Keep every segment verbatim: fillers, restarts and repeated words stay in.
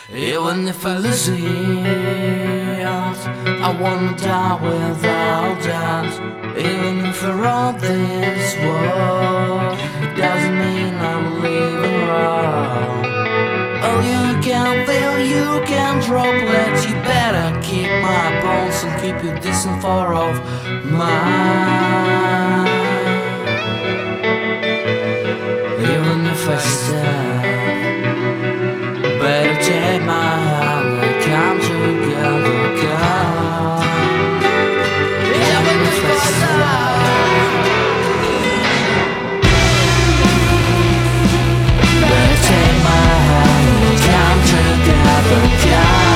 Even if I lose it, I wanna die without doubt. Even if I wrote this world, it doesn't mean I'm leaving wrong. Oh, you can feel, you can drop, let you better keep my bones and keep you decent for of mine. Even if I step, better take my hand and come together, come. Even if I step, better take my hand and come together, come.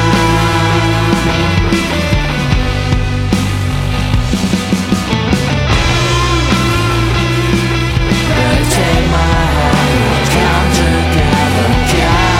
Better take my hand and come together, come.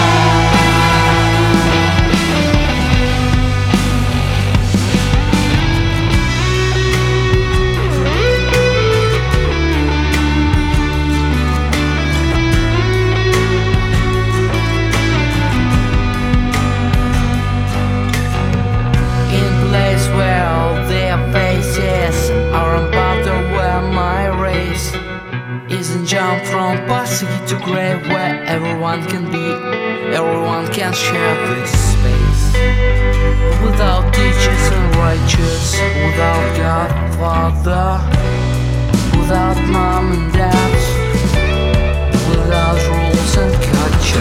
Isn't jump from passing to grave where everyone can be, everyone can share this space. Without teachers and righteous, without God, Father, without mom and dad, without rules and culture.